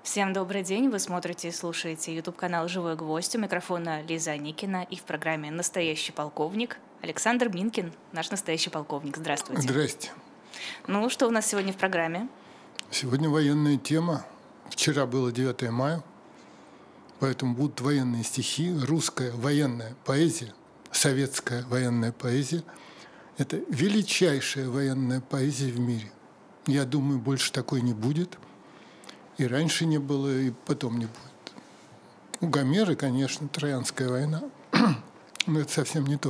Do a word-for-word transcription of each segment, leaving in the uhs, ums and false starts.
Всем добрый день. Вы смотрите и слушаете YouTube-канал «Живой гвоздь». У микрофона Лиза Аникина. И в программе «Настоящий полковник» Александр Минкин, наш настоящий полковник. Здравствуйте. Здрасте. Ну, что у нас сегодня в программе? Сегодня военная тема. Вчера было девятое мая, поэтому будут военные стихи, русская военная поэзия, советская военная поэзия. Это величайшая военная поэзия в мире. Я думаю, больше такой не будет. И раньше не было, и потом не будет. У Гомера, конечно, Троянская война, но это совсем не то.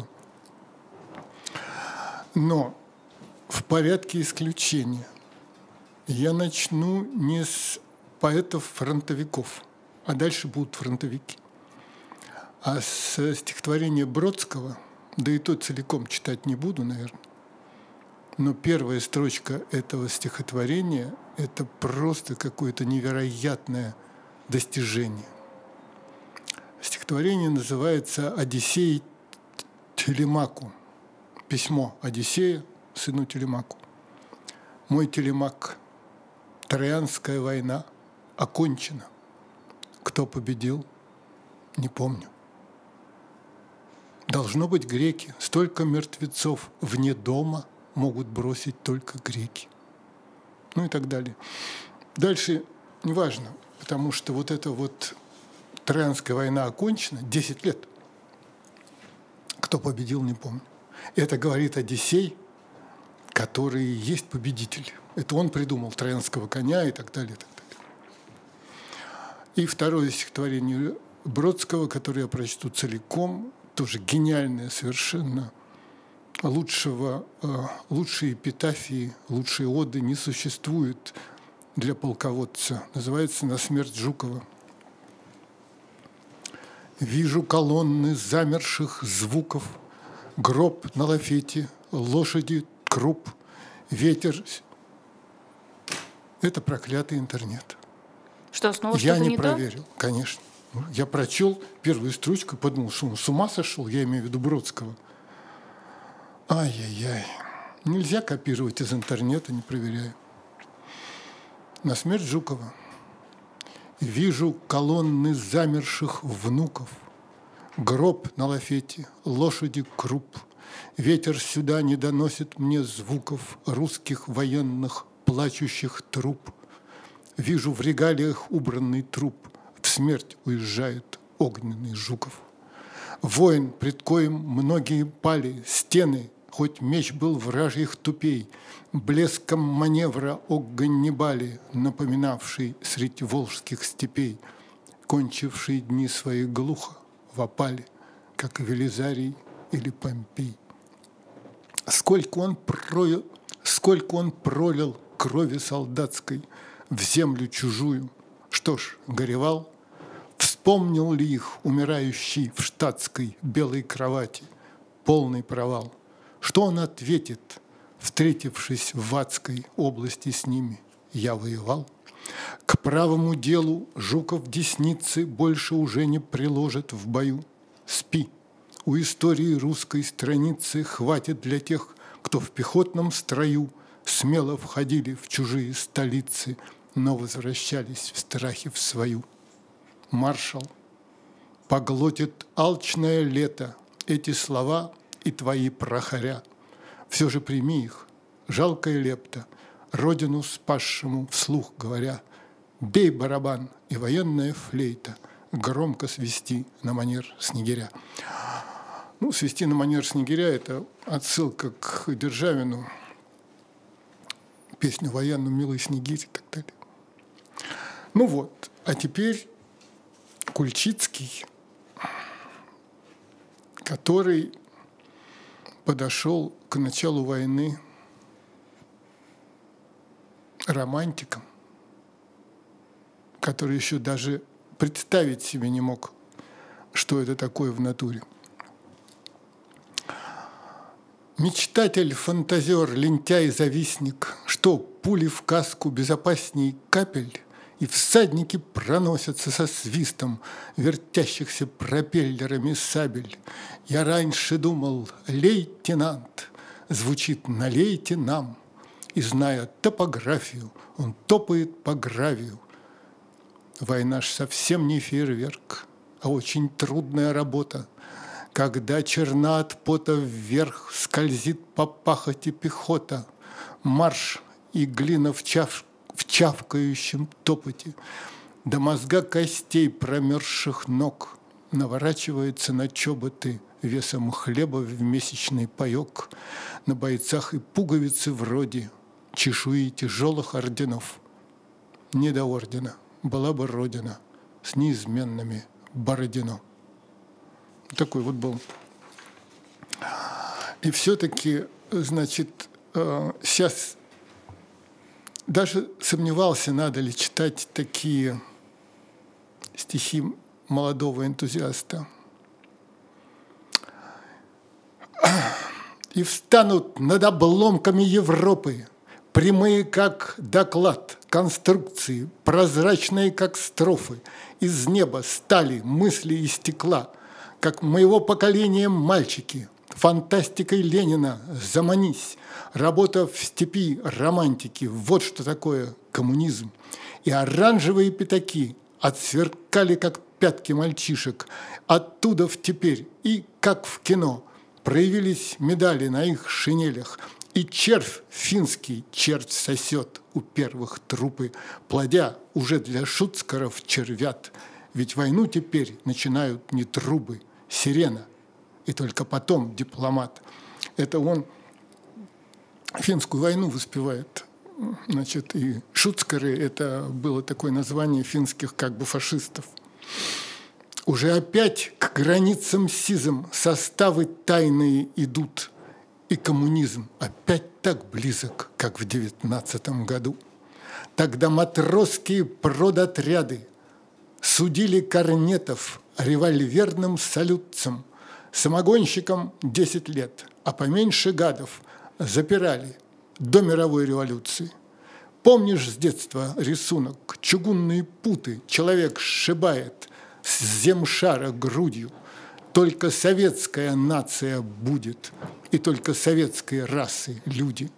Но в порядке исключения я начну не с поэтов-фронтовиков, а дальше будут фронтовики, а с стихотворения Бродского, да и то целиком читать не буду, наверное. Но первая строчка этого стихотворения – это просто какое-то невероятное достижение. Стихотворение называется «Одиссей Телемаку». Письмо Одиссея сыну Телемаку. «Мой Телемак, Троянская война окончена. Кто победил, не помню. Должно быть греки, столько мертвецов вне дома могут бросить только греки». Ну и так далее. Дальше неважно, потому что вот эта вот Троянская война окончена, десять лет. Кто победил, не помню. Это говорит Одиссей, который есть победитель. Это он придумал Троянского коня и так далее, и так далее. И второе стихотворение Бродского, которое я прочту целиком, тоже гениальное совершенно. Лучшего, лучшей эпитафии, лучшей оды не существует для полководца. Называется «На смерть Жукова». «Вижу колонны замерших звуков, гроб на лафете, лошади, круп, ветер». Это проклятый интернет. Что, снова я что-то не не проверил, то? конечно. Я прочел первую строчку и подумал, что он с ума сошел, я имею в виду Бродского. Ай-яй-яй. Нельзя копировать из интернета, не проверяя. «На смерть Жукова. Вижу колонны замерших внуков, гроб на лафете, лошади круп. Ветер сюда не доносит мне звуков русских военных плачущих труп. Вижу в регалиях убранный труп, в смерть уезжает огненный Жуков. Воин, пред коим многие пали, стены, хоть меч был вражьих тупей, блеском маневра о Ганнибале, напоминавший средь волжских степей, кончивший дни свои глухо в опале, как Велизарий или Помпей. Сколько он пролил, сколько он пролил крови солдатской в землю чужую, что ж, горевал, вспомнил ли их умирающий в штатской белой кровати? Полный провал. Что он ответит, встретившись в адской области с ними? Я воевал. К правому делу Жуков десницы больше уже не приложит в бою. Спи. У истории русской страницы хватит для тех, кто в пехотном строю смело входили в чужие столицы, но возвращались в страхе в свою. Маршал, поглотит алчное лето эти слова и твои прохоря. Все же прими их, жалкая лепта, родину спасшему вслух говоря. Бей барабан и военная флейта, громко свисти на манер снегиря. Ну, свисти на манер снегиря – это отсылка к Державину, песню военную «Милый снегирь» и так далее. Ну вот, а теперь Кульчицкий, который подошел к началу войны романтиком, который еще даже представить себе не мог, что это такое в натуре. Мечтатель, фантазер, лентяй, завистник, что пули в каску безопасней капель, и всадники проносятся со свистом вертящихся пропеллерами сабель. Я раньше думал, лейтенант звучит «налейте нам», и, зная топографию, он топает по гравию. война ж совсем не фейерверк, а очень трудная работа, когда черна от пота вверх скользит по пахоте пехота, марш и глина в, чав... в чавкающем топоте, до мозга костей промерзших ног наворачивается на чоботы весом хлеба в месячный паёк, на бойцах и пуговицы вроде чешуи тяжелых орденов. Не до ордена была бы Родина с неизменными Бородино. Такой вот был. И все-таки, значит, сейчас даже сомневался, надо ли читать такие стихи молодого энтузиаста. И встанут над обломками Европы, прямые, как доклад, конструкции, прозрачные, как строфы, из неба стали мысли и стекла, как моего поколения мальчики, фантастикой Ленина заманись, работа в степи романтики, вот что такое коммунизм. И оранжевые пятаки отсверкали, как пятки мальчишек, оттуда в теперь, и, как в кино, проявились медали на их шинелях, и червь финский червь сосет у первых трупы, плодя уже для шуцкаров червят. Ведь войну теперь начинают не трубы, сирена, и только потом дипломат. Это он финскую войну воспевает. Значит, и шуцкары – это было такое название финских как бы фашистов. Уже опять к границам сизым составы тайные идут, и коммунизм опять так близок, как в девятнадцатом году. Тогда матросские продотряды судили корнетов револьверным салютцем, самогонщикам десять лет, а поменьше гадов запирали до мировой революции. Помнишь с детства рисунок, чугунные путы человек сшибает с земшара грудью? Только советская нация будет, и только советской расы люди.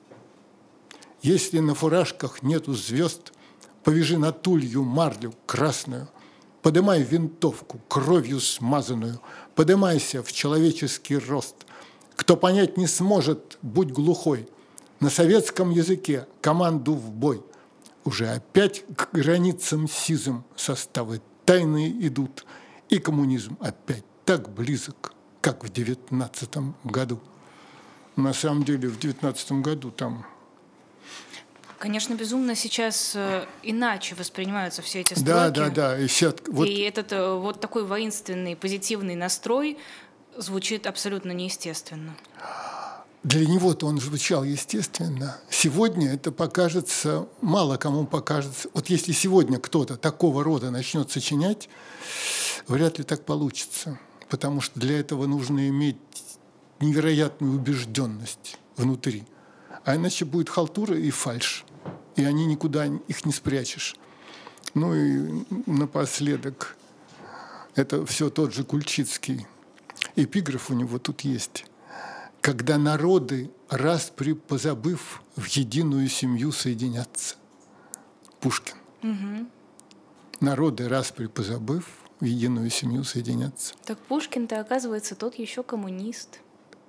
Если на фуражках нету звезд, повяжи на тулью марлю красную, подымай винтовку кровью смазанную, подымайся в человеческий рост. Кто понять не сможет, будь глухой, на советском языке команду в бой. Уже опять к границам сизым составы тайные идут, и коммунизм опять так близок, как в девятнадцатом году. На самом деле в девятнадцатом году там... Конечно, безумно сейчас иначе воспринимаются все эти строки. Да, да, да. И, все, вот... и этот вот такой воинственный, позитивный настрой звучит абсолютно неестественно. Для него-то он звучал естественно. Сегодня это покажется, мало кому покажется. Вот если сегодня кто-то такого рода начнет сочинять, вряд ли так получится. Потому что для этого нужно иметь невероятную убежденность внутри. А иначе будет халтура и фальшь. И они никуда их не спрячешь. Ну и напоследок, это все тот же Кульчицкий. Эпиграф у него тут есть. Когда народы, распри позабыв, в единую семью соединятся. Пушкин. Угу. Народы, распри позабыв, в единую семью соединятся. Так Пушкин-то, оказывается, тот еще коммунист.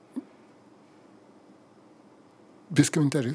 Без комментариев.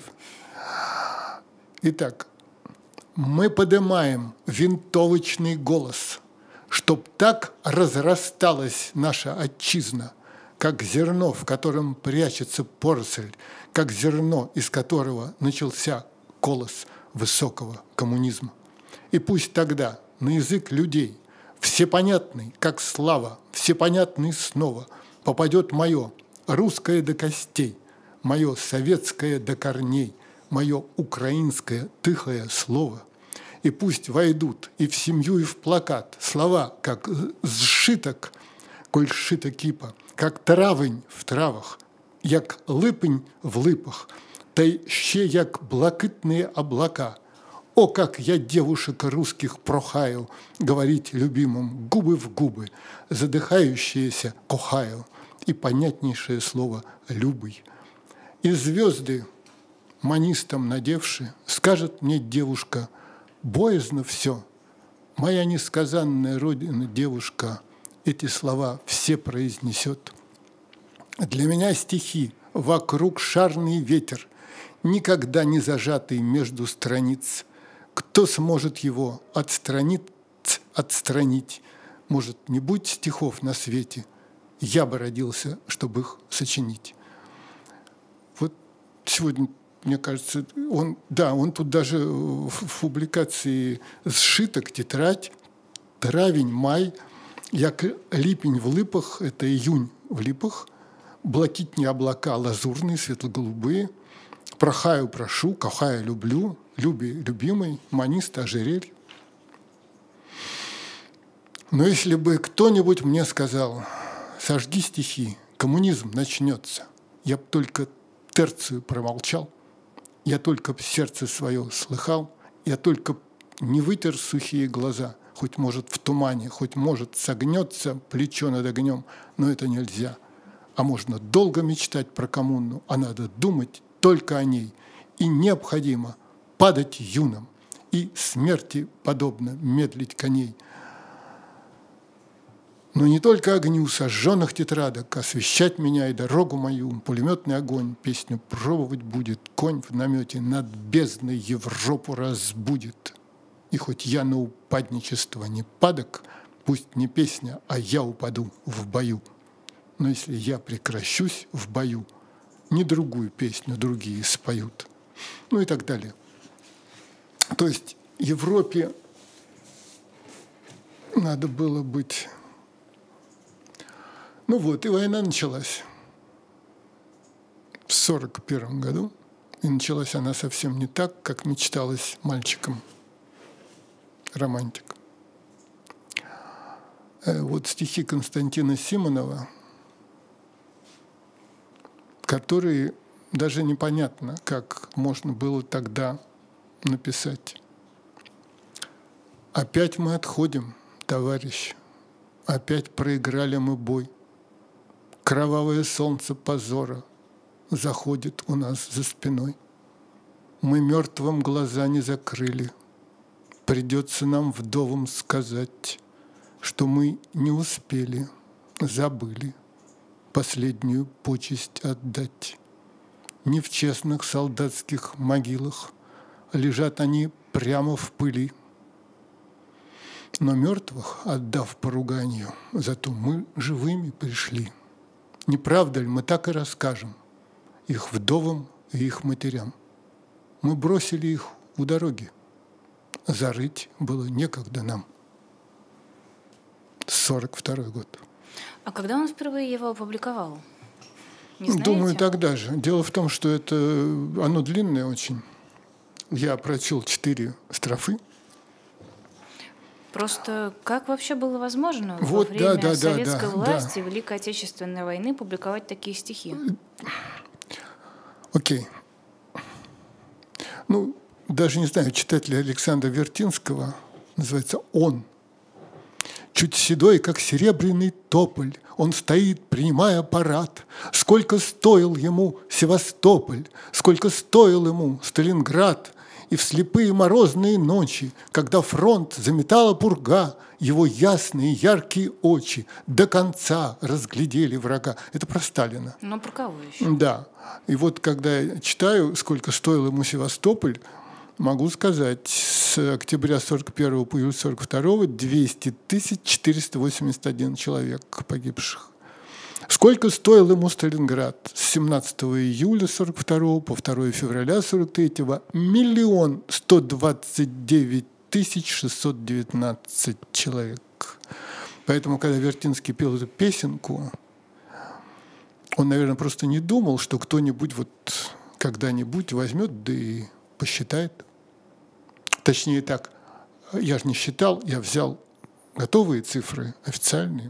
Итак, мы поднимаем винтовочный голос, чтоб так разрасталась наша отчизна, как зерно, в котором прячется поросль, как зерно, из которого начался колос высокого коммунизма. И пусть тогда на язык людей, всепонятный, как слава, всепонятный снова, попадет мое русское до костей, мое советское до корней, мое украинское тихое слово. И пусть войдут и в семью, и в плакат слова, как сшиток, коль сшита кипа, как травень в травах, як липень в липах, та й ще як блакитные облака. О, как я девушек русских прохаю говорить любимым губы в губы, задыхающиеся кохаю, и понятнейшее слово «любый». И звезды, манистом надевши, скажет мне девушка, боязно все, моя несказанная родина, девушка, эти слова все произнесет. Для меня стихи вокруг шарный ветер, никогда не зажатый между страниц. Кто сможет его отстранить, отстранить? Может, не будь стихов на свете, я бы родился, чтобы их сочинить. Вот сегодня, мне кажется, он, да, он тут даже в, в публикации сшиток, тетрадь, травень, май, як липень в липах, это июнь в липах, блакитні облака лазурные, светло-голубые, прохаю, прошу, кохаю, люблю, люби, любимый, манист, ожерель. Но если бы кто-нибудь мне сказал, сожги стихи, коммунизм начнется, я б только терцию промолчал, я только б сердце свое слыхал, я только не вытер сухие глаза, хоть, может, в тумане, хоть, может, согнется плечо над огнем, но это нельзя. А можно долго мечтать про коммуну, а надо думать только о ней. И необходимо падать юным, и смерти подобно медлить коней. Но не только огню сожженных тетрадок освещать меня и дорогу мою, пулеметный огонь, песню пробовать будет, конь в намете над бездной Европу разбудит. И хоть я на упадничество не падок, пусть не песня, а я упаду в бою. Но если я прекращусь в бою, не другую песню другие споют. Ну и так далее. То есть Европе надо было быть... Ну вот, и война началась в сорок первом году. И началась она совсем не так, как мечталось мальчикам, романтикам. Вот стихи Константина Симонова, которые даже непонятно, как можно было тогда написать. «Опять мы отходим, товарищ, опять проиграли мы бой. Кровавое солнце позора заходит у нас за спиной. Мы мертвым глаза не закрыли. Придется нам вдовам сказать, что мы не успели, забыли последнюю почесть отдать. Не в честных солдатских могилах лежат они прямо в пыли. Но мертвых, отдав поруганию, зато мы живыми пришли. Не правда ли, мы так и расскажем их вдовам и их матерям. Мы бросили их у дороги. Зарыть было некогда нам». сорок второй год. А когда он впервые его опубликовал? Не знаете? Думаю, тогда же. Дело в том, что это, оно длинное очень. Я прочел четыре строфы. Просто как вообще было возможно вот, во время да, да, советской да, власти, да. Великой Отечественной войны публиковать такие стихи? Окей. Ну, даже не знаю, читать ли Александра Вертинского, называется «Он». Чуть седой, как серебряный тополь, он стоит, принимая парад. Сколько стоил ему Севастополь, сколько стоил ему Сталинград. И в слепые морозные ночи, когда фронт заметала пурга, его ясные яркие очи до конца разглядели врага. Это про Сталина. Ну, про кого еще? Да. И вот когда я читаю, сколько стоил ему Севастополь, могу сказать, с октября сорок первого по июль сорок второго двести тысяч четыреста восемьдесят один человек погибших. Сколько стоил ему Сталинград с семнадцатого июля сорок второго по второго февраля сорок третьего миллион сто двадцать девять тысяч шестьсот девятнадцать человек. Поэтому, когда Вертинский пел эту песенку, он, наверное, просто не думал, что кто-нибудь вот когда-нибудь возьмет, да и посчитает. Точнее так, я же не считал, я взял готовые цифры, официальные.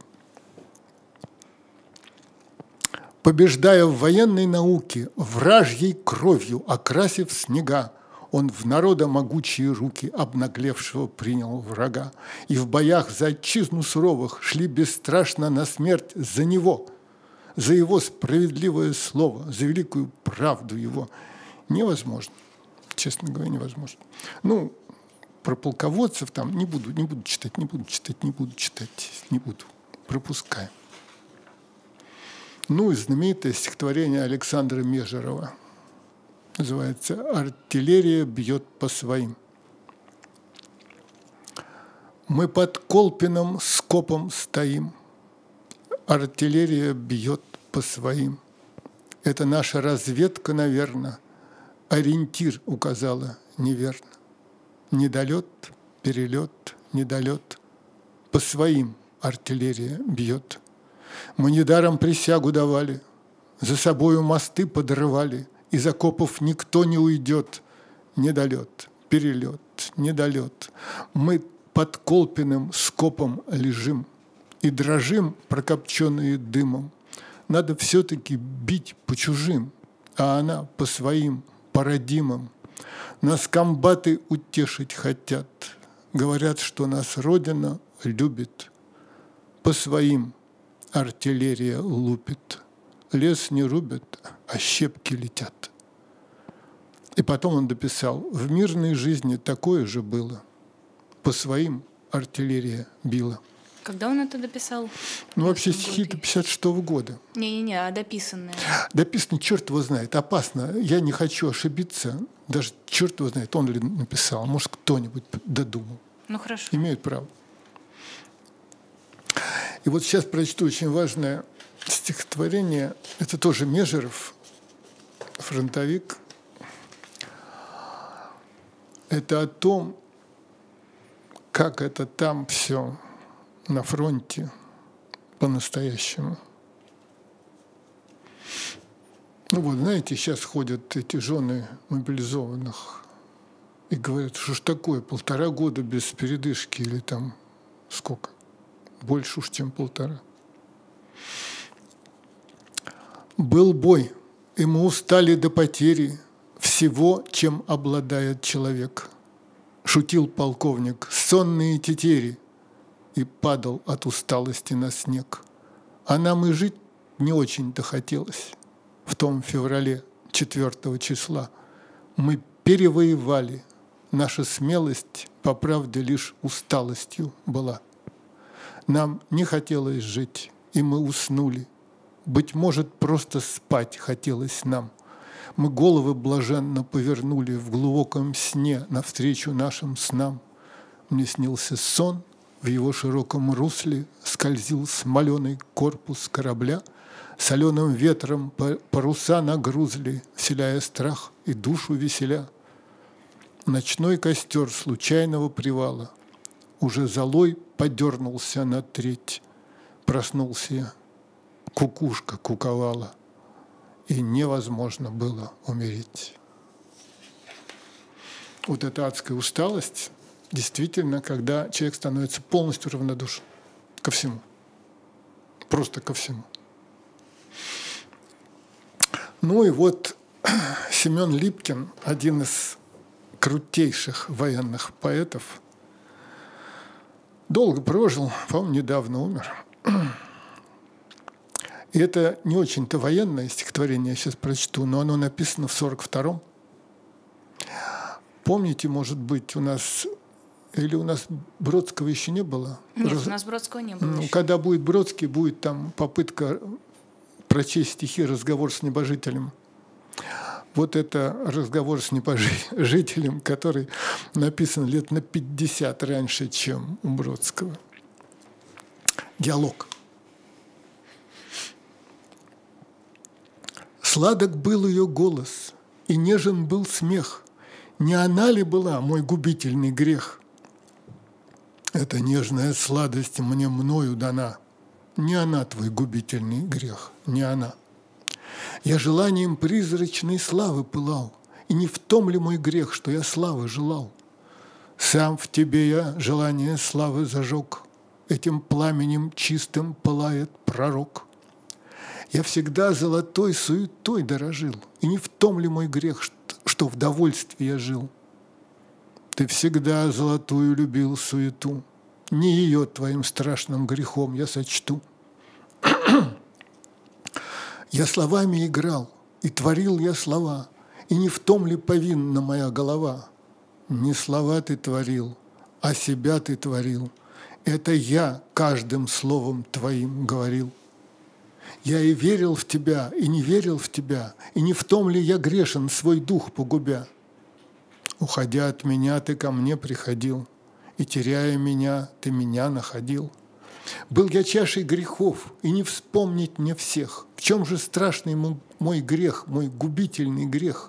Побеждая в военной науке, вражьей кровью окрасив снега, он в народа могучие руки обнаглевшего принял врага. И в боях за отчизну суровых шли бесстрашно на смерть за него, за его справедливое слово, за великую правду его. Невозможно, честно говоря, невозможно. Ну, про полководцев там не буду, не буду читать, не буду читать, не буду читать, не буду. Пропускаем. Ну и знаменитое стихотворение Александра Межерова. Называется «Артиллерия бьет по своим». Мы под Колпином скопом стоим. Артиллерия бьет по своим. Это наша разведка, наверное, ориентир указала неверно. Недолет, перелет, недолет. По своим артиллерия бьет. Мы недаром присягу давали, за собою мосты подрывали, из окопов никто не уйдет. Недолет, перелет, недолет. Мы под Колпиным скопом лежим и дрожим, прокопченные дымом. Надо все-таки бить по чужим, а она по своим, по родимым. Нас комбаты утешить хотят, говорят, что нас Родина любит. По своим артиллерия лупит, лес не рубят, а щепки летят. И потом он дописал: в мирной жизни такое же было. По своим артиллерия била. Когда он это дописал? Ну, вообще стихи-то пятьдесят шестого года. Не-не-не, а дописанные? Дописанные, черт его знает, опасно. Я не хочу ошибиться. Даже черт его знает, он ли написал. Может, кто-нибудь додумал. Ну, хорошо. Имеют право. И вот сейчас прочту очень важное стихотворение. Это тоже Межеров, фронтовик. Это о том, как это там все на фронте по-настоящему. Ну вот, знаете, сейчас ходят эти жены мобилизованных и говорят, что ж такое, полтора года без передышки или там сколько? Больше уж, чем полтора. Был бой, и мы устали до потери всего, чем обладает человек. Шутил полковник, сонные тетери, и падал от усталости на снег. А нам и жить не очень-то хотелось. В том феврале четвёртого числа мы перевоевали. Наша смелость, по правде, лишь усталостью была. Нам не хотелось жить, и мы уснули. Быть может, просто спать хотелось нам. Мы головы блаженно повернули в глубоком сне навстречу нашим снам. Мне снился сон, в его широком русле скользил смоленый корпус корабля, соленым ветром паруса нагрузли, вселяя страх и душу веселя. Ночной костер случайного привала уже золой подернулся на треть. Проснулся я, кукушка куковала, и невозможно было умереть. Вот эта адская усталость, действительно, когда человек становится полностью равнодушен ко всему. Просто ко всему. Ну и вот Семен Липкин, один из крутейших военных поэтов, долго прожил, по-моему, недавно умер. И это не очень-то военное стихотворение, я сейчас прочту, но оно написано в сорок втором. Помните, может быть, у нас... Или у нас Бродского еще не было? Нет, Раз... у нас Бродского не было. Ну, еще. когда будет Бродский, будет там попытка прочесть стихи «Разговор с небожителем». Вот это разговор с небожителем, который написан лет на пятьдесят раньше, чем у Бродского. Диалог. Сладок был ее голос, и нежен был смех. Не она ли была мой губительный грех? Эта нежная сладость мне мною дана. Не она твой губительный грех, не она. Я желанием призрачной славы пылал, и не в том ли мой грех, что я славы желал? Сам в тебе я желание славы зажег, этим пламенем чистым пылает пророк. Я всегда золотой суетой дорожил, и не в том ли мой грех, что в довольстве я жил? Ты всегда золотую любил суету, не ее твоим страшным грехом я сочту. Я словами играл, и творил я слова, и не в том ли повинна моя голова? Не слова ты творил, а себя ты творил. Это я каждым словом твоим говорил. Я и верил в тебя, и не верил в тебя, и не в том ли я грешен, свой дух погубя. Уходя от меня, ты ко мне приходил, и, теряя меня, ты меня находил. Был я чашей грехов, и не вспомнить мне всех. В чем же страшный мой грех, мой губительный грех?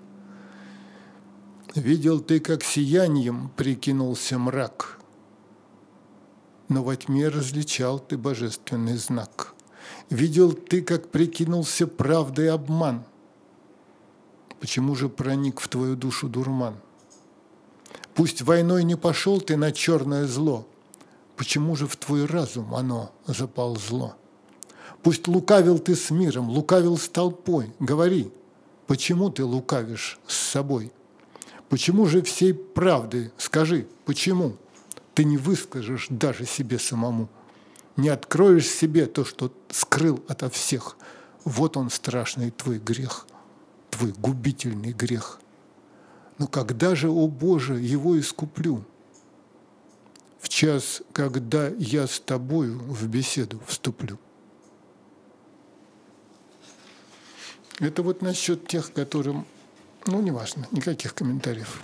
Видел ты, как сиянием прикинулся мрак, но во тьме различал ты божественный знак. Видел ты, как прикинулся правдой обман. Почему же проник в твою душу дурман? Пусть войной не пошел ты на черное зло, почему же в твой разум оно заползло? Пусть лукавил ты с миром, лукавил с толпой, говори, почему ты лукавишь с собой? Почему же всей правды, скажи, почему ты не выскажешь даже себе самому? Не откроешь себе то, что скрыл ото всех. Вот он страшный твой грех, твой губительный грех. Но когда же, о Боже, его искуплю? В час, когда я с тобою в беседу вступлю. Это вот насчет тех, которым, ну, неважно, никаких комментариев.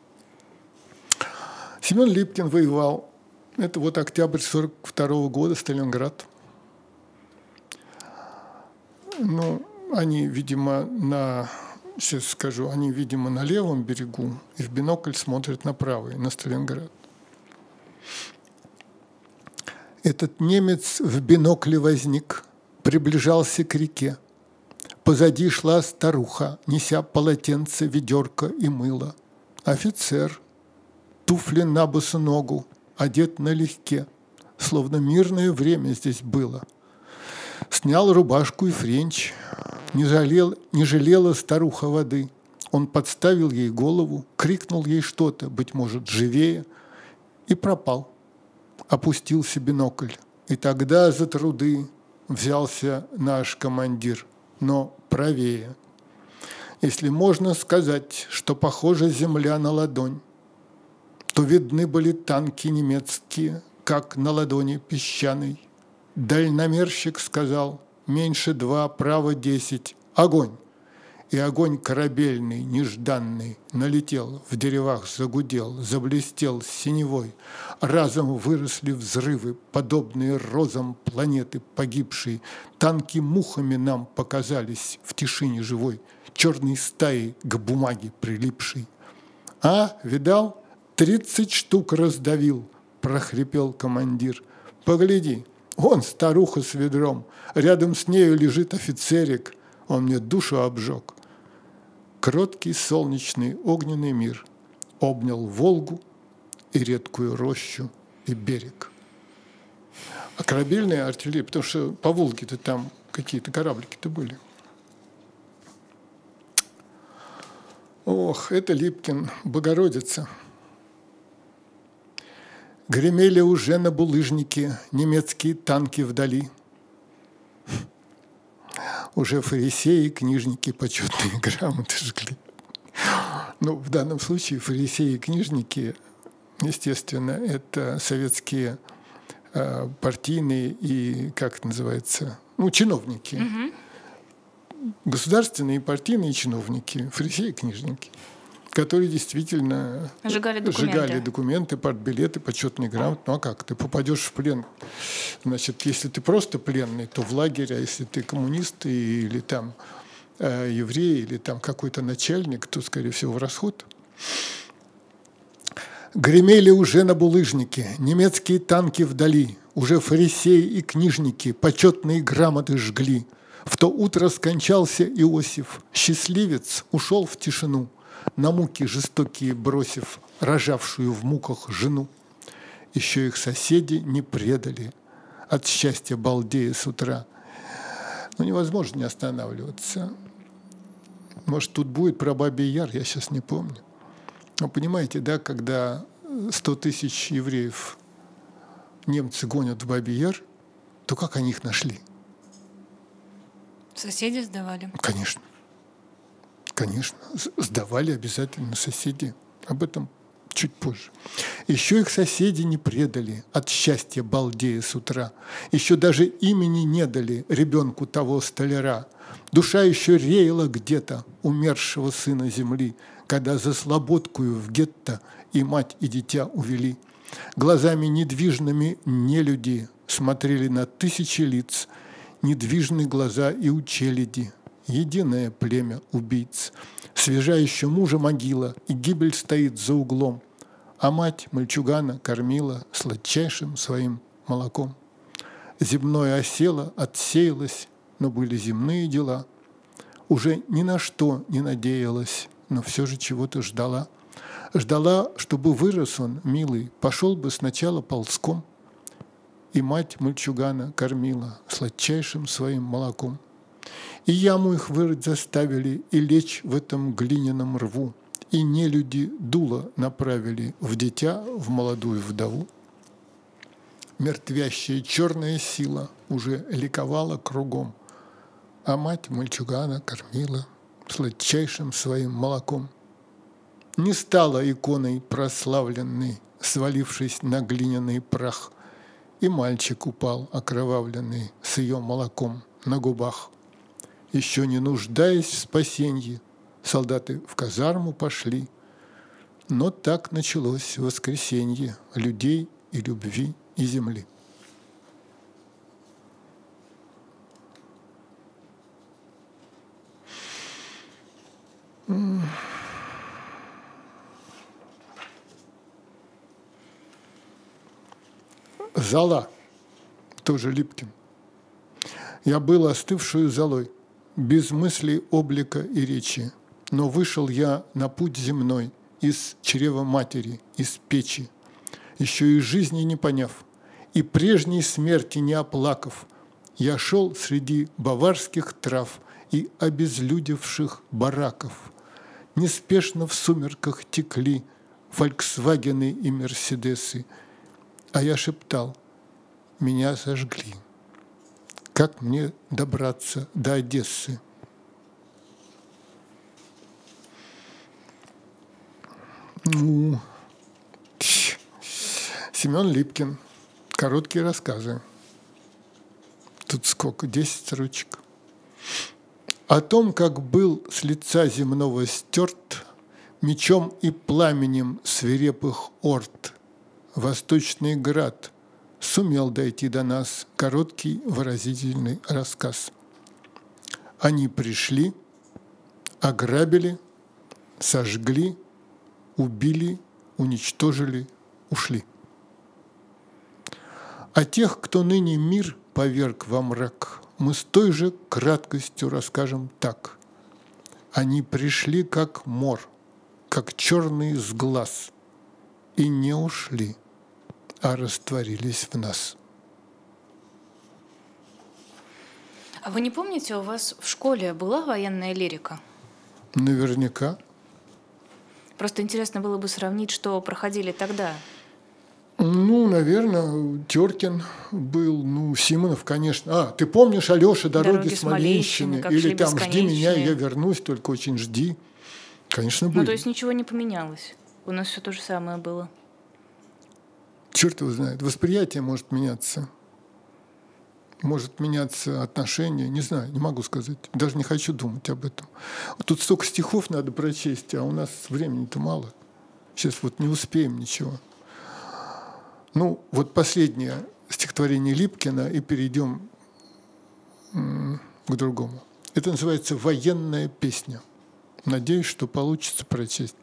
Семен Липкин воевал. Это вот октябрь сорок второго года, Сталинград. Ну, они, видимо, на, сейчас скажу, они, видимо, на левом берегу, и в бинокль смотрят на правый, на Сталинград. Этот немец в бинокле возник, приближался к реке. Позади шла старуха, неся полотенце, ведерко и мыло. Офицер, туфли на босу ногу, одет налегке, словно мирное время здесь было. Снял рубашку и френч, не, жалел, не жалела старуха воды. Он подставил ей голову, крикнул ей что-то, быть может, живее, и пропал. Опустился бинокль, и тогда за труды взялся наш командир, но правее. Если можно сказать, что похожа земля на ладонь, то видны были танки немецкие, как на ладони песчаной. Дальномерщик сказал: меньше два, право десять, огонь! И огонь корабельный, нежданный, налетел, в деревах загудел, заблестел синевой. Разом выросли взрывы, подобные розам планеты погибшей. Танки мухами нам показались в тишине живой, черной стаей к бумаге прилипшей. А, видал? Тридцать штук раздавил, прохрипел командир. Погляди, вон старуха с ведром, рядом с нею лежит офицерик, он мне душу обжег. Кроткий солнечный огненный мир обнял Волгу и редкую рощу и берег. А корабельная артиллерия, потому что по Волге-то там какие-то кораблики-то были. Ох, это Липкин, Богородица. Гремели уже на булыжнике немецкие танки вдали. Уже фарисеи, книжники, почетные грамоты жгли. Ну, в данном случае фарисеи и книжники, естественно, это советские э, партийные и, как это называется, ну, чиновники. Угу. Государственные и партийные чиновники, фарисеи и книжники, которые действительно сжигали документы, сжигали документы, партбилеты, почетные грамоты. Ну а как? Ты попадешь в плен. Значит, если ты просто пленный, то в лагерь, а если ты коммунист или там э, еврей, или там какой-то начальник, то, скорее всего, в расход. Гремели уже на булыжнике немецкие танки вдали, уже фарисеи и книжники почетные грамоты жгли. В то утро скончался Иосиф, счастливец ушел в тишину, на муки жестокие бросив рожавшую в муках жену. Еще их соседи не предали, от счастья балдея с утра. Ну, невозможно не останавливаться. Может, тут будет про Бабий Яр, я сейчас не помню. Но понимаете, да, когда сто тысяч евреев немцы гонят в Бабий Яр, то как они их нашли? Соседи сдавали? Конечно. Конечно. Сдавали обязательно соседи. Об этом чуть позже. Еще их соседи не предали, от счастья балдея с утра. Еще даже имени не дали ребенку того столяра. Душа еще реяла где-то умершего сына земли, когда за слободкую в гетто и мать, и дитя увели. Глазами недвижными нелюди смотрели на тысячи лиц, недвижны глаза и у челяди, единое племя убийц. Свежа еще мужа могила, и гибель стоит за углом, а мать мальчугана кормила сладчайшим своим молоком. Земное осело, отсеялось, но были земные дела. Уже ни на что не надеялась, но все же чего-то ждала. Ждала, чтобы вырос он, милый, пошел бы сначала ползком, и мать мальчугана кормила сладчайшим своим молоком. И яму их вырыть заставили, и лечь в этом глиняном рву, и нелюди дуло направили в дитя, в молодую вдову. Мертвящая черная сила уже ликовала кругом, а мать мальчугана кормила сладчайшим своим молоком. Не стала иконой прославленной, свалившись на глиняный прах, и мальчик упал окровавленный с ее молоком на губах. Еще не нуждаясь в спасенье, солдаты в казарму пошли, но так началось воскресенье людей и любви и земли. Зола, тоже Липкин. Я был остывшую золой, без мыслей, облика и речи, но вышел я на путь земной из чрева матери, из печи, еще и жизни не поняв, и прежней смерти не оплакав. Я шел среди баварских трав и обезлюдевших бараков. Неспешно в сумерках текли фольксвагены и мерседесы, а я шептал: меня сожгли. Как мне добраться до Одессы? Ну, Семен Липкин. Короткие рассказы. Тут сколько? Десять строчек. О том, как был с лица земного стерт мечом и пламенем свирепых орд Восточный град, сумел дойти до нас короткий выразительный рассказ. Они пришли, ограбили, сожгли, убили, уничтожили, ушли. А тех, кто ныне мир поверг во мрак, мы с той же краткостью расскажем так. Они пришли, как мор, как черный с глаз, и не ушли, а растворились в нас. А вы не помните, у вас в школе была военная лирика? Наверняка. Просто интересно было бы сравнить, что проходили тогда. Ну, наверное, Теркин был, ну, Симонов, конечно. А, ты помнишь, Алёша, «Дороги, Дороги Смоленщины», или там «Жди меня, я вернусь, только очень жди». Конечно, были. Ну, то есть ничего не поменялось? У нас все то же самое было. Черт его знает. Восприятие может меняться. Может меняться отношение. Не знаю, не могу сказать. Даже не хочу думать об этом. Тут столько стихов надо прочесть, а у нас времени-то мало. Сейчас вот не успеем ничего. Ну, вот последнее стихотворение Липкина, и перейдем к другому. Это называется «Военная песня». Надеюсь, что получится прочесть.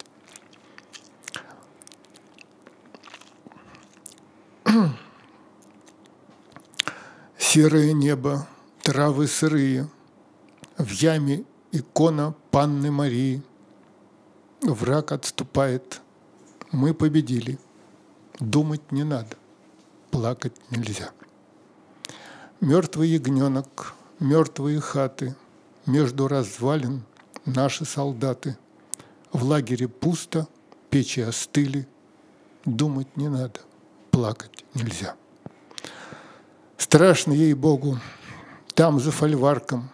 Серое небо, травы сырые, в яме икона Панны Марии. Враг отступает, мы победили. Думать не надо, плакать нельзя. Мертвый ягненок, мертвые хаты, между развалин наши солдаты. В лагере пусто, печи остыли, думать не надо, плакать нельзя. Страшно, ей-богу, там за фольварком.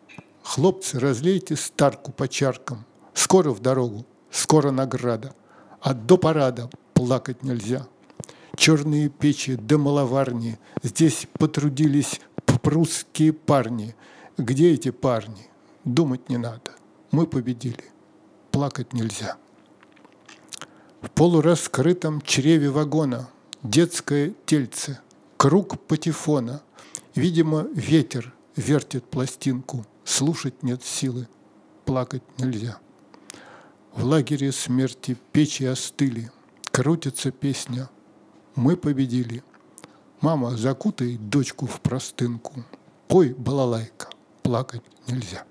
Хлопцы, разлейте старку по чаркам. Скоро в дорогу, скоро награда. а до парада плакать нельзя. Черные печи да маловарни, здесь потрудились прусские парни. Где эти парни? Думать не надо. Мы победили. Плакать нельзя. В полураскрытом чреве вагона детское тельце, круг патефона. Видимо, ветер вертит пластинку. Слушать нет силы, плакать нельзя. В лагере смерти печи остыли. Крутится песня «Мы победили». Мама, закутай дочку в простынку. Пой, балалайка, плакать нельзя.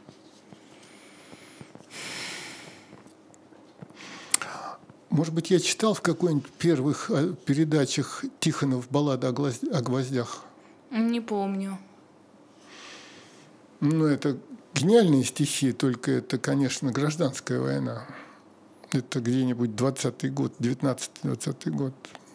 Может быть, я читал в какой-нибудь первых передачах Тихонов «Баллада о гвоздях»? Не помню. Ну, это гениальные стихи, только это, конечно, гражданская война. Это где-нибудь двадцатый год, девятнадцатый-двадцатый год.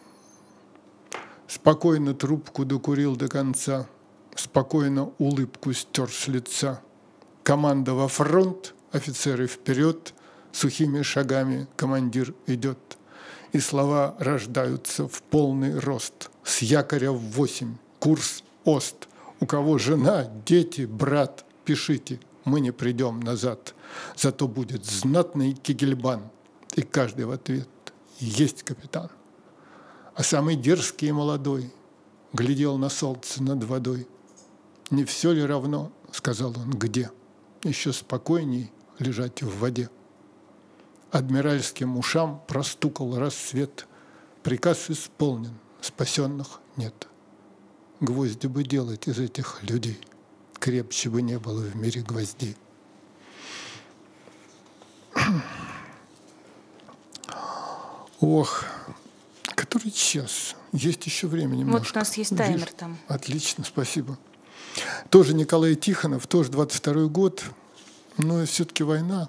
Спокойно трубку докурил до конца, спокойно улыбку стер с лица. Команда во фронт, офицеры вперед, сухими шагами командир идет. И слова рождаются в полный рост. С якоря в восемь, курс Ост. У кого жена, дети, брат, пишите, мы не придем назад. Зато будет знатный кегельбан. И каждый в ответ: есть капитан. А самый дерзкий и молодой глядел на солнце над водой. Не все ли равно, сказал он, где? Еще спокойней лежать в воде. Адмиральским ушам простукал рассвет. Приказ исполнен, спасенных нет. Гвозди бы делать из этих людей, крепче бы не было в мире гвоздей. Ох, который час? Есть еще время немножко. Вот у нас есть таймер Вижу. Там. Отлично, спасибо. Тоже Николай Тихонов, тоже двадцать второй год, но все-таки война.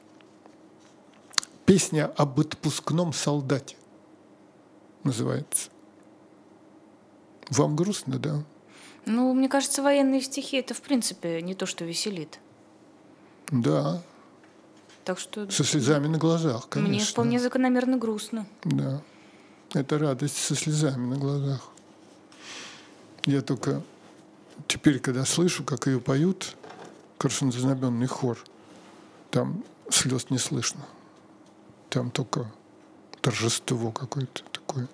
Песня об отпускном солдате называется. Вам грустно, да? Ну, мне кажется, военные стихи — это, в принципе, не то, что веселит. Да. Так что... Со слезами на глазах, конечно. Мне вполне закономерно грустно. Да. Это радость со слезами на глазах. Я только теперь, когда слышу, как ее поют, краснознаменный хор, там слез не слышно. Там только торжество какое-то такое.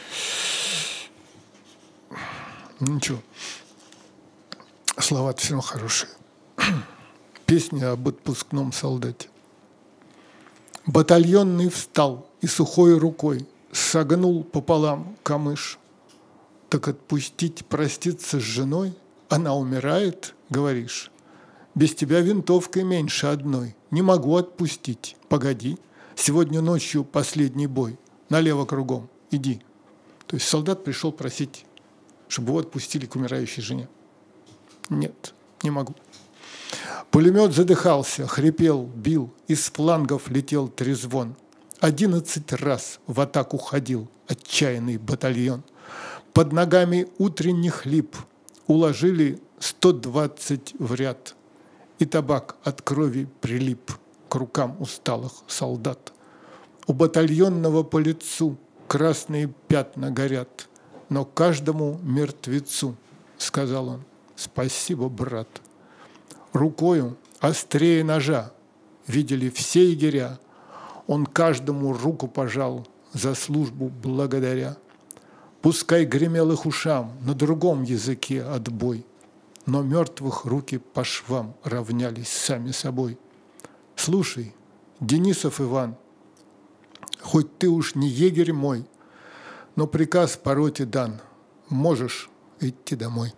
Ничего. Слова-то все равно хорошие. Песня об отпускном солдате. Батальонный встал и сухой рукой согнул пополам камыш. Так отпустить, проститься с женой? Она умирает, говоришь. Без тебя винтовкой меньше одной. Не могу отпустить. Погоди. Сегодня ночью последний бой. Налево кругом. Иди. То есть солдат пришел просить, чтобы его отпустили к умирающей жене. Нет, не могу. Пулемет задыхался, хрипел, бил, из флангов летел трезвон. Одиннадцать раз в атаку ходил отчаянный батальон. Под ногами утренний хлип уложили сто двадцать в ряд. И табак от крови прилип к рукам усталых солдат. У батальонного по лицу красные пятна горят. Но каждому мертвецу, сказал он, спасибо, брат. Рукою острее ножа видели все егеря. Он каждому руку пожал, за службу благодаря. Пускай гремел их ушам на другом языке отбой, но мертвых руки по швам равнялись сами собой. Слушай, Денисов Иван, хоть ты уж не егерь мой, но приказ по роте дан, можешь идти домой.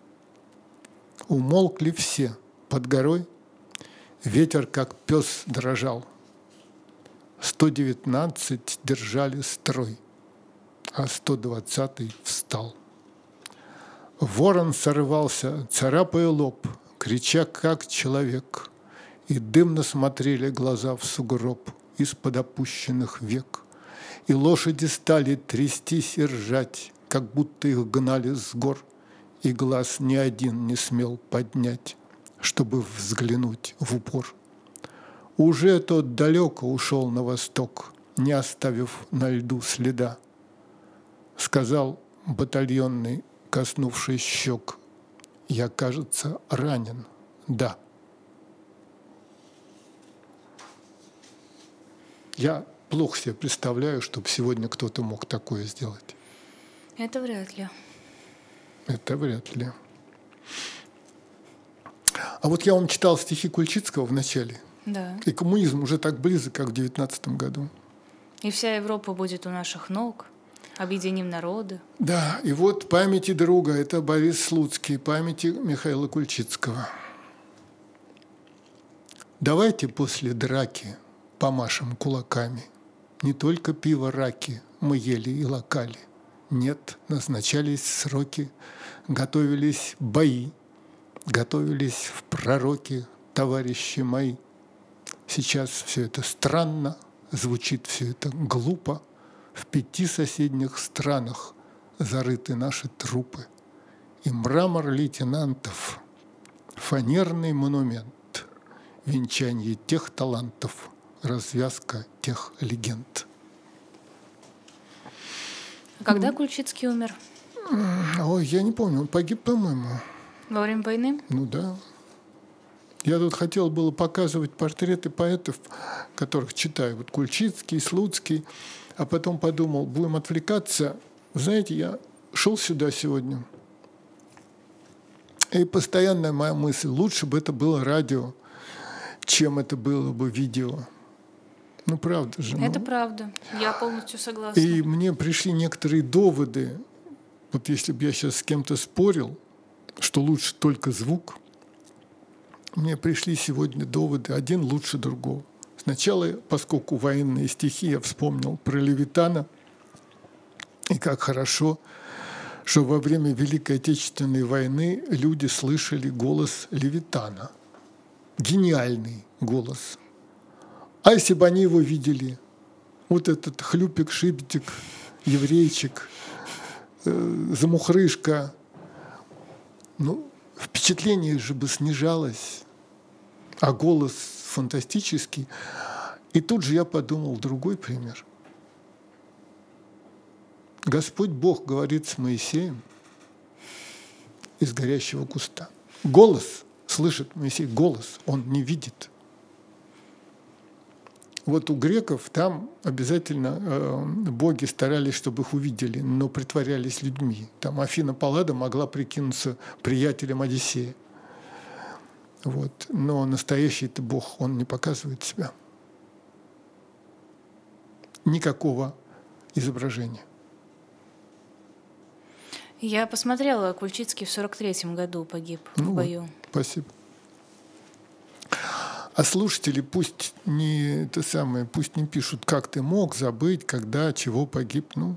Умолкли все под горой, ветер, как пес, дрожал. Сто девятнадцать держали строй, а сто двадцатый встал. Ворон сорвался, царапая лоб, крича, как человек, и дымно смотрели глаза в сугроб из-под опущенных век. И лошади стали трястись и ржать, как будто их гнали с гор, и глаз ни один не смел поднять, чтобы взглянуть в упор. Уже тот далеко ушел на восток, не оставив на льду следа. Сказал батальонный, коснувшись щек: «Я, кажется, ранен, да». Я плохо себе представляю, чтобы сегодня кто-то мог такое сделать. Это вряд ли. Это вряд ли. А вот я вам читал стихи Кульчицкого в начале. Да. И коммунизм уже так близок, как в девятнадцатом году. И вся Европа будет у наших ног. Объединим народы. Да, и вот памяти друга, это Борис Слуцкий, памяти Михаила Кульчицкого. Давайте после драки помашем кулаками. Не только пиво раки мы ели и локали. Нет, назначались сроки, готовились бои, готовились в пророки, товарищи мои. Сейчас все это странно, звучит все это глупо. В пяти соседних странах зарыты наши трупы. И мрамор лейтенантов, фанерный монумент, венчание тех талантов, развязка тех легенд. Когда Кульчицкий умер? Ой, я не помню, он погиб, по-моему. Во время войны? Ну да. Я тут хотел было показывать портреты поэтов, которых читаю. Вот Кульчицкий, Слуцкий. А потом подумал, будем отвлекаться. Вы знаете, я шел сюда сегодня, и постоянная моя мысль, лучше бы это было радио, чем это было бы видео. Ну, правда же. Это ну. правда. Я полностью согласна. И мне пришли некоторые доводы. Вот если бы я сейчас с кем-то спорил, что лучше только звук, мне пришли сегодня доводы, один лучше другого. Сначала, поскольку военные стихи, я вспомнил про Левитана, и как хорошо, что во время Великой Отечественной войны люди слышали голос Левитана. Гениальный голос. А если бы они его видели, вот этот хлюпик, шибитик, еврейчик, э, замухрышка, ну, впечатление же бы снижалось, а голос фантастический. И тут же я подумал другой пример. Господь Бог говорит с Моисеем из горящего куста. Голос слышит Моисей, голос, он не видит. Вот у греков там обязательно э, боги старались, чтобы их увидели, но притворялись людьми. Там Афина Паллада могла прикинуться приятелем Одиссея. Вот. Но настоящий-то Бог, он не показывает себя. Никакого изображения. Я посмотрела, Кульчицкий в сорок третьем году погиб ну в бою. Вот, спасибо. А слушатели пусть не это самое, пусть не пишут, как ты мог забыть, когда, чего погиб. Ну.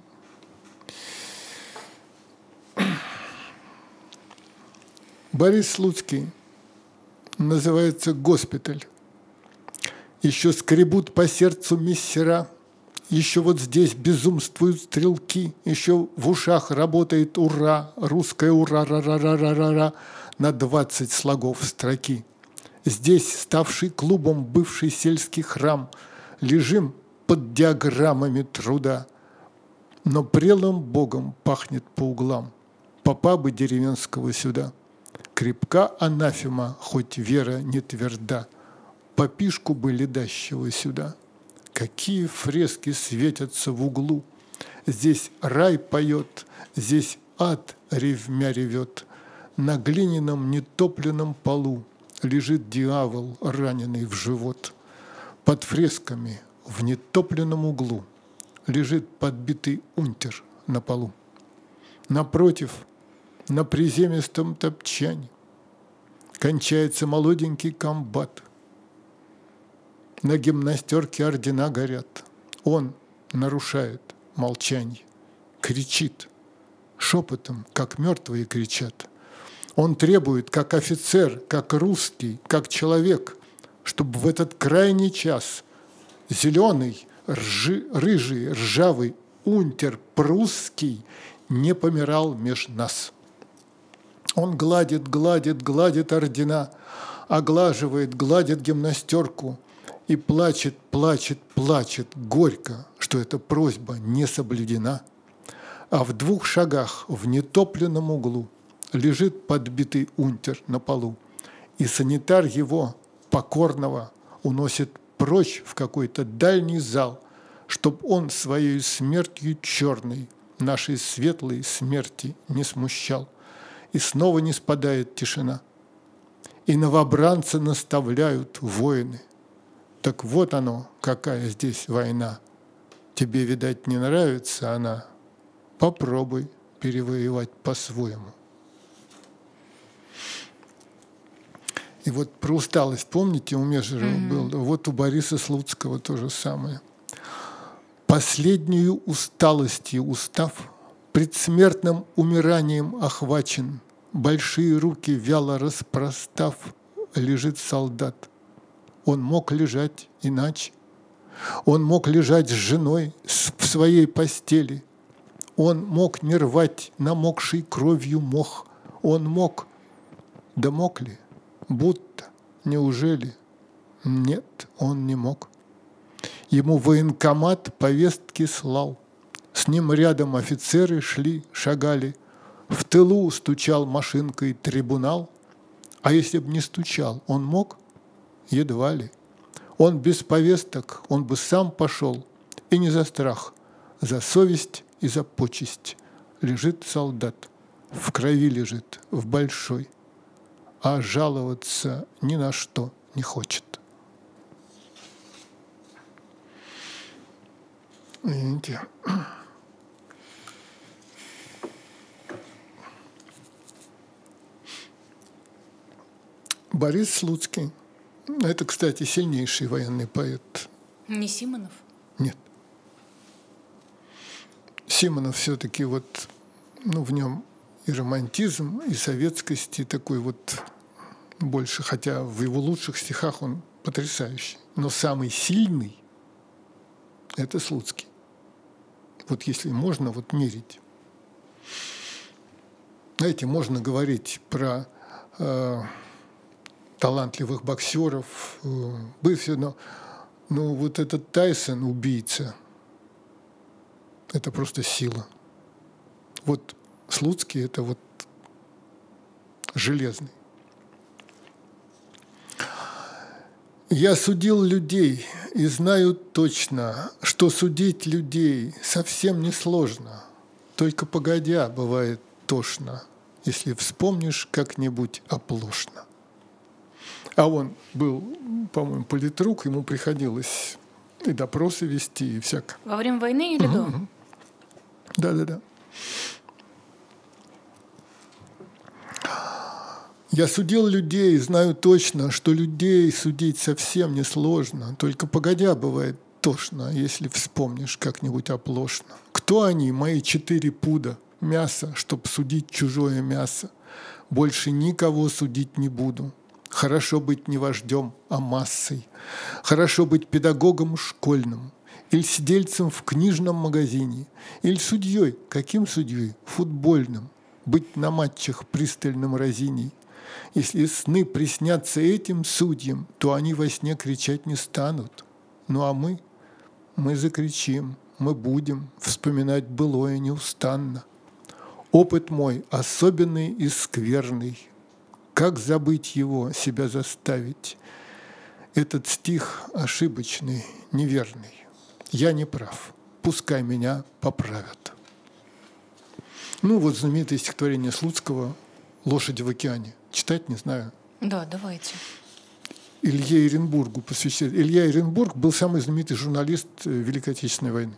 Борис Слуцкий называется «Госпиталь». Еще скребут по сердцу мессера, еще вот здесь безумствуют стрелки, еще в ушах работает «Ура!», русское «Ура!», ра-ра-ра-ра-ра, на двадцать слогов строки. Здесь, ставший клубом бывший сельский храм, лежим под диаграммами труда, но прелым Богом пахнет по углам, попа бы деревенского сюда. Крепка анафема, хоть вера не тверда, попишку бы ледащего сюда. Какие фрески светятся в углу, здесь рай поет, здесь ад ревмя ревет, на глиняном нетопленном полу лежит дьявол, раненый в живот. Под фресками в нетопленном углу лежит подбитый унтер на полу. Напротив, на приземистом топчане кончается молоденький комбат. На гимнастерке ордена горят. Он нарушает молчание, кричит шепотом, как мертвые кричат. Он требует, как офицер, как русский, как человек, чтобы в этот крайний час зеленый, ржи, рыжий, ржавый унтер прусский не помирал меж нас. Он гладит, гладит, гладит ордена, оглаживает, гладит гимнастерку и плачет, плачет, плачет горько, что эта просьба не соблюдена. А в двух шагах в нетопленном углу лежит подбитый унтер на полу, и санитар его, покорного, уносит прочь в какой-то дальний зал, чтоб он своей смертью черной нашей светлой смерти не смущал. И снова не спадает тишина. И новобранца наставляют воины. Так вот оно, какая здесь война. Тебе, видать, не нравится она. Попробуй перевоевать по-своему. И вот про усталость, помните, у Межерова mm-hmm. был? Вот у Бориса Слуцкого то же самое. Последнюю усталостью устав, предсмертным умиранием охвачен, большие руки вяло распростав, лежит солдат. Он мог лежать иначе. Он мог лежать с женой в своей постели. Он мог не рвать намокший кровью мох. Он мог, да мог ли? Будто, неужели? Нет, он не мог. Ему военкомат повестки слал. С ним рядом офицеры шли, шагали. В тылу стучал машинкой трибунал. А если б не стучал, он мог? Едва ли. Он без повесток, он бы сам пошел. И не за страх, за совесть и за почесть. Лежит солдат, в крови лежит, в большой. А жаловаться ни на что не хочет. Видите? Борис Слуцкий. Это, кстати, сильнейший военный поэт. Не Симонов? Нет. Симонов все-таки вот, ну, в нем и романтизм, и советскость, и такой вот больше, хотя в его лучших стихах он потрясающий. Но самый сильный – это Слуцкий. Вот если можно вот мерить. Знаете, можно говорить про э, талантливых боксеров, э, бывших, но, но вот этот Тайсон, убийца, это просто сила. Вот Слуцкий – это вот железный. Я судил людей и знаю точно, что судить людей совсем несложно, только погодя бывает тошно, если вспомнишь как-нибудь оплошно. А он был, по-моему, политрук, ему приходилось и допросы вести, и всякое. Во время войны или до? Да-да-да. Я судил людей, знаю точно, что людей судить совсем несложно, только погодя бывает тошно, если вспомнишь как-нибудь оплошно. Кто они, мои четыре пуда мяса, чтоб судить чужое мясо? Больше никого судить не буду. Хорошо быть не вождем, а массой. Хорошо быть педагогом школьным, или сидельцем в книжном магазине, или судьей, каким судьей? Футбольным. Быть на матчах пристальным разиней. Если сны приснятся этим судьям, то они во сне кричать не станут. Ну а мы, мы закричим, мы будем вспоминать былое неустанно. Опыт мой особенный и скверный. Как забыть его, себя заставить? Этот стих ошибочный, неверный. Я не прав, пускай меня поправят. Ну вот знаменитое стихотворение Слуцкого «Лошади в океане». Читать не знаю. Да, давайте. Илье Эренбургу посвящает. Илья Эренбург был самый знаменитый журналист Великой Отечественной войны.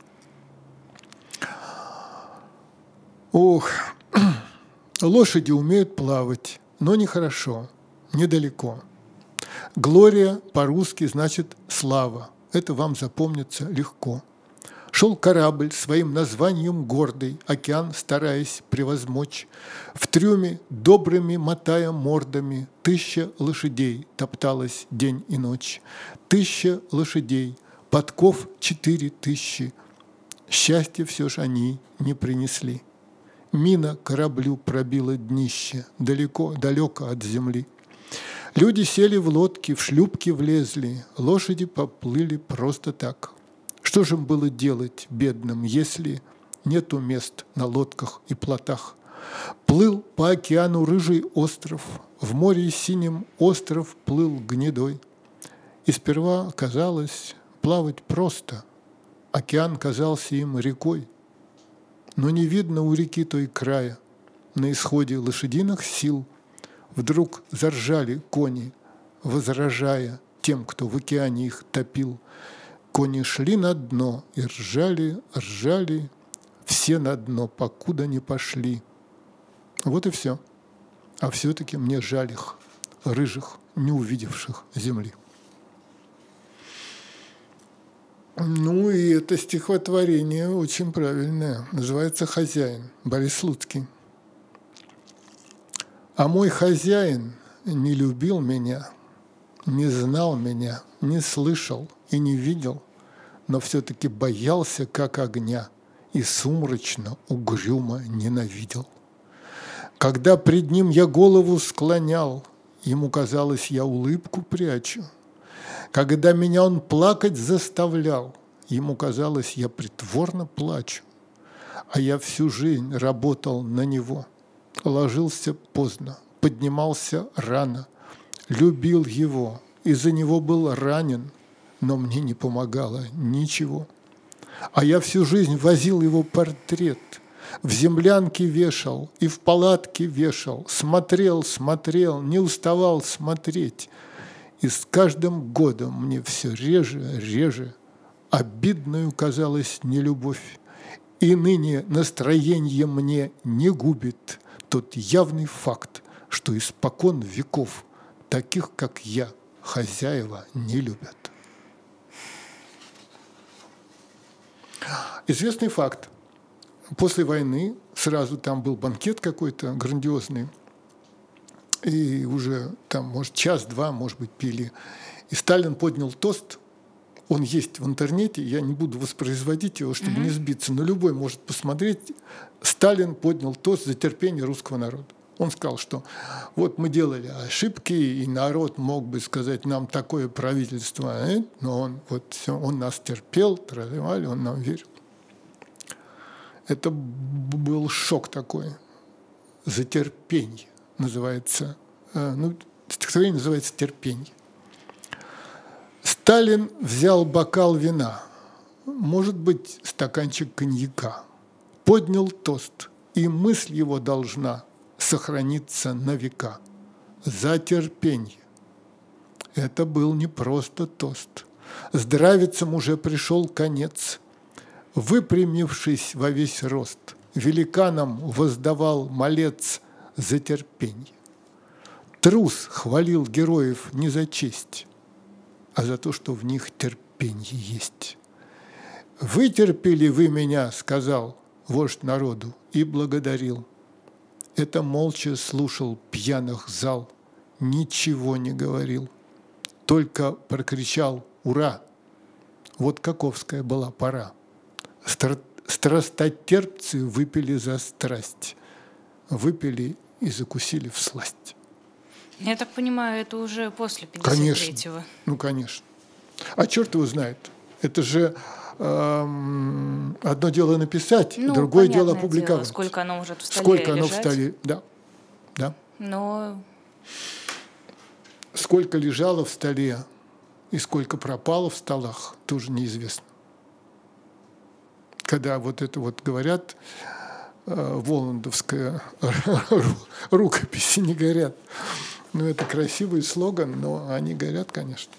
Ох, лошади умеют плавать, но нехорошо, недалеко. Глория по-русски значит «слава». Это вам запомнится легко. Шел корабль своим названием гордый, океан стараясь превозмочь. В трюме, добрыми мотая мордами, тысяча лошадей топталась день и ночь. Тысяча лошадей, подков четыре тысячи. Счастья все ж они не принесли. Мина кораблю пробила днище, далеко, далеко от земли. Люди сели в лодки, в шлюпки влезли, лошади поплыли просто так. Что же им было делать, бедным, если нету мест на лодках и плотах? Плыл по океану рыжий остров, в море синем остров плыл гнедой. И сперва казалось плавать просто, океан казался им рекой. Но не видно у реки той края, на исходе лошадиных сил вдруг заржали кони, возражая тем, кто в океане их топил. Кони шли на дно и ржали, ржали, все на дно, покуда не пошли. Вот и все. А все-таки мне жаль их, рыжих, не увидевших земли. Ну и это стихотворение очень правильное. Называется «Хозяин», Борис Слуцкий. А мой хозяин не любил меня, не знал меня, не слышал и не видел, но все-таки боялся, как огня, и сумрачно, угрюмо ненавидел. Когда пред ним я голову склонял, ему казалось, я улыбку прячу. Когда меня он плакать заставлял, ему казалось, я притворно плачу. А я всю жизнь работал на него, ложился поздно, поднимался рано, любил его, из-за него был ранен, но мне не помогало ничего. А я всю жизнь возил его портрет, в землянке вешал и в палатке вешал, смотрел, смотрел, не уставал смотреть. И с каждым годом мне все реже, реже обидную казалась нелюбовь. И ныне настроение мне не губит тот явный факт, что испокон веков таких, как я, хозяева не любят. Известный факт. После войны сразу там был банкет какой-то грандиозный, и уже там, может, час-два, может быть, пили. И Сталин поднял тост. Он есть в интернете, я не буду воспроизводить его, чтобы mm-hmm. не сбиться, но любой может посмотреть. Сталин поднял тост за терпение русского народа. Он сказал, что вот мы делали ошибки, и народ мог бы сказать, нам такое правительство, но он, вот все, он нас терпел, тролливали, он нам верил. Это был шок такой. За терпение называется, ну, стихотворение называется «Терпение». Сталин взял бокал вина, может быть, стаканчик коньяка, поднял тост, и мысль его должна сохраниться на века. За терпение. Это был не просто тост. Здравицам уже пришел конец. Выпрямившись во весь рост, великанам воздавал малец за терпение. Трус хвалил героев не за честь, а за то, что в них терпенье есть. «Вытерпели вы меня, — сказал вождь народу, — и благодарил. Это молча слушал пьяных зал, ничего не говорил, только прокричал «Ура!». Вот каковская была пора. Страстотерпцы выпили за страсть, выпили и закусили всласть. Я так понимаю, это уже после пятьдесят третьего. Конечно, ну конечно. А черт его знает. Это же эм, одно дело написать, ну, другое дело опубликовать. Дело, сколько оно может в столе Сколько лежать. оно в столе, да. да. Но... Сколько лежало в столе и сколько пропало в столах, тоже неизвестно. Когда вот это вот говорят, э, воландовская рукописи не горят. Ну, это красивый слоган, но они горят, конечно.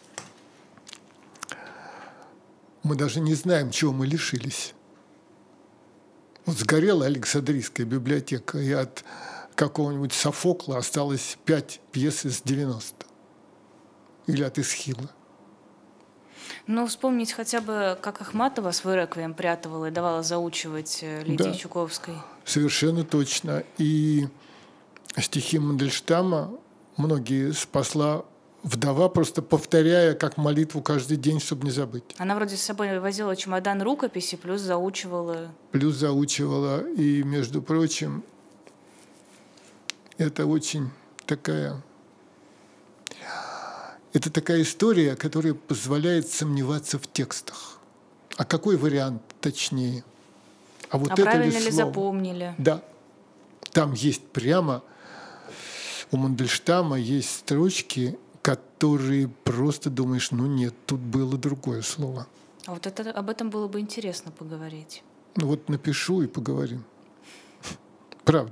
Мы даже не знаем, чего мы лишились. Вот сгорела Александрийская библиотека, и от какого-нибудь Софокла осталось пять пьес из девяноста. Или от Эсхила. Ну, вспомнить хотя бы, как Ахматова свой реквием прятывала и давала заучивать Лидии да, Чуковской. Совершенно точно. И стихи Мандельштама многие спасла вдова, просто повторяя как молитву каждый день, чтобы не забыть. Она вроде с собой возила чемодан рукописи, плюс заучивала. Плюс заучивала. И, между прочим, это очень такая Это такая история, которая позволяет сомневаться в текстах. А какой вариант точнее? А вот а это правильно ли ли слово? запомнили? Да. Там есть прямо, у Мандельштама есть строчки, которые просто думаешь, ну нет, тут было другое слово. А вот это, об этом было бы интересно поговорить. Ну вот напишу и поговорим. Правда.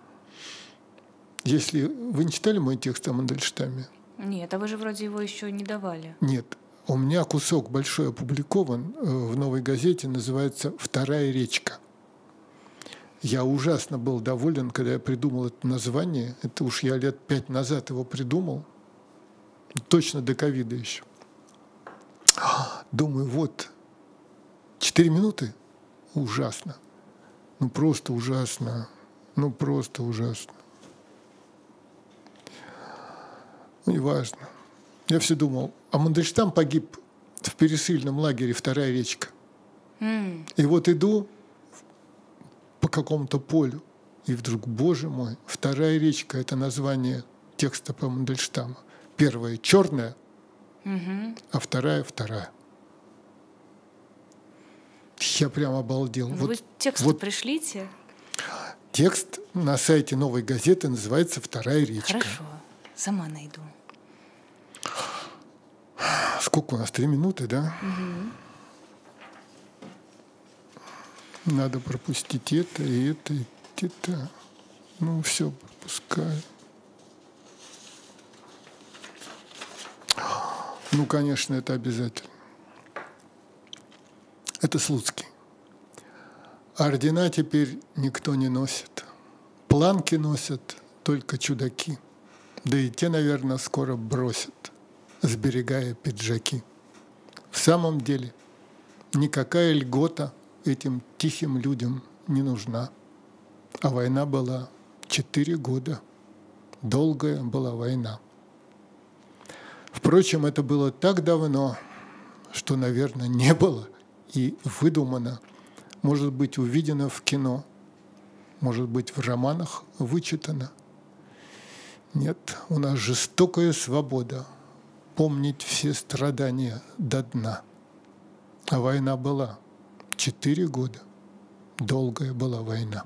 Если вы не читали мой текст о Мандельштаме? Нет, а вы же вроде его еще не давали. Нет. У меня кусок большой опубликован в «Новой газете», называется «Вторая речка». Я ужасно был доволен, когда я придумал это название. Это уж я лет пять назад его придумал. Точно до ковида еще. Думаю, вот, четыре минуты? Ужасно. Ну, просто ужасно. Ну, просто ужасно. Ну, неважно. Я все думал, а Мандельштам погиб в пересыльном лагере «Вторая речка». Mm. И вот иду по какому-то полю, и вдруг, боже мой, «Вторая речка» — это название текста по Мандельштаму. Первая — черная, Mm-hmm. а вторая — вторая. Я прям обалдел. Вы вот, текст вот пришлите. Текст на сайте «Новой газеты» называется «Вторая речка». Хорошо, сама найду. Сколько у нас? Три минуты, да? Угу. Надо пропустить это, и это, и это. Ну, все пропускаю. Ну, конечно, это обязательно. Это Слуцкий. Ордена теперь никто не носит. Планки носят только чудаки. Да и те, наверное, скоро бросят, сберегая пиджаки. В самом деле, никакая льгота этим тихим людям не нужна. А война была четыре года. Долгая была война. Впрочем, это было так давно, что, наверное, не было и выдумано, может быть, увидено в кино, может быть, в романах вычитано. Нет, у нас жестокая свобода помнить все страдания до дна. А война была четыре года. Долгая была война.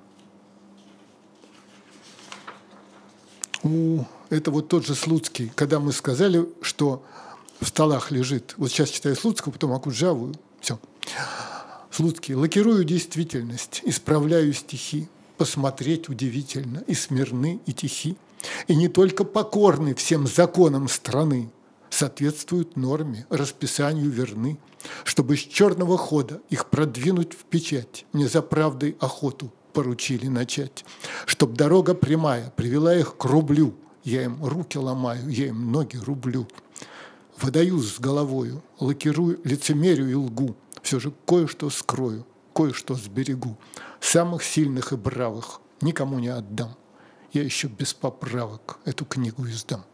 У, это вот тот же Слуцкий, когда мы сказали, что в столах лежит. Вот сейчас читаю Слуцкого, потом Окуджаву. Все. Слуцкий. Лакирую действительность, исправляю стихи. Посмотреть удивительно, и смирны, и тихи. И не только покорны всем законам страны, соответствуют норме, расписанию верны, чтобы с черного хода их продвинуть в печать, мне за правдой охоту поручили начать. Чтоб дорога прямая привела их к рублю, я им руки ломаю, я им ноги рублю. Выдаюсь с головою, лакирую, лицемерию и лгу, все же кое-что скрою, кое-что сберегу. Самых сильных и бравых никому не отдам. Я еще без поправок эту книгу издам.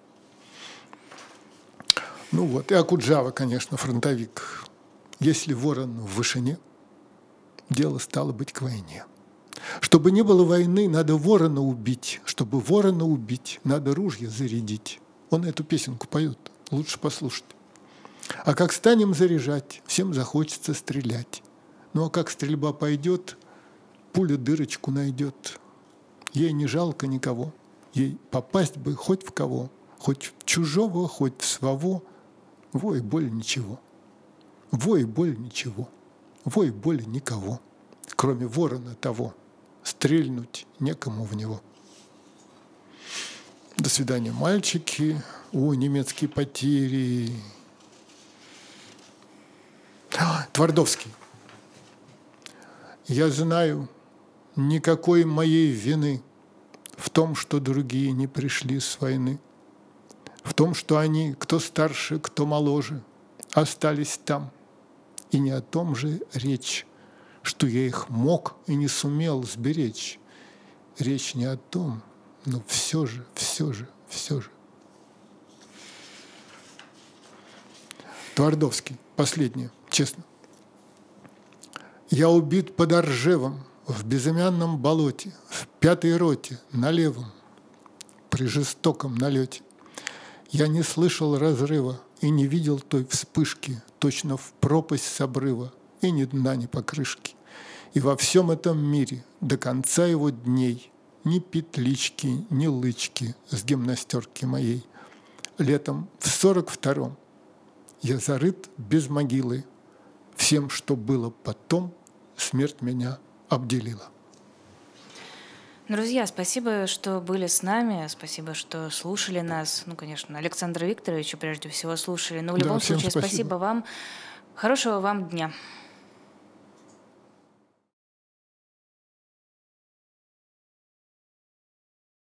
Ну вот, и Окуджава, конечно, фронтовик. Если ворон в вышине, дело стало быть к войне. Чтобы не было войны, надо ворона убить. Чтобы ворона убить, надо ружья зарядить. Он эту песенку поет, лучше послушать. А как станем заряжать, всем захочется стрелять. Ну а как стрельба пойдет, пуля дырочку найдет. Ей не жалко никого, ей попасть бы хоть в кого, хоть в чужого, хоть в своего. Вой, боль, ничего. Вой, боль, ничего. Вой, боль, никого. Кроме ворона того, стрельнуть некому в него. До свидания, мальчики. Ой, немецкие потери. Твардовский. Я знаю, никакой моей вины в том, что другие не пришли с войны, в том, что они, кто старше, кто моложе, остались там. И не о том же речь, что я их мог и не сумел сберечь. Речь не о том, но все же, все же, все же. Твардовский, последнее, честно. Я убит под Оржевом, в безымянном болоте, в пятой роте, на левом, при жестоком налете. Я не слышал разрыва и не видел той вспышки, точно в пропасть с обрыва, и ни дна, ни покрышки. И во всем этом мире до конца его дней ни петлички, ни лычки с гимнастерки моей. Летом в сорок втором я зарыт без могилы. Всем, что было потом, смерть меня обделила. Друзья, спасибо, что были с нами, спасибо, что слушали нас. Ну, конечно, Александра Викторовича прежде всего слушали, но в любом Да, всем случае спасибо. спасибо вам. Хорошего вам дня.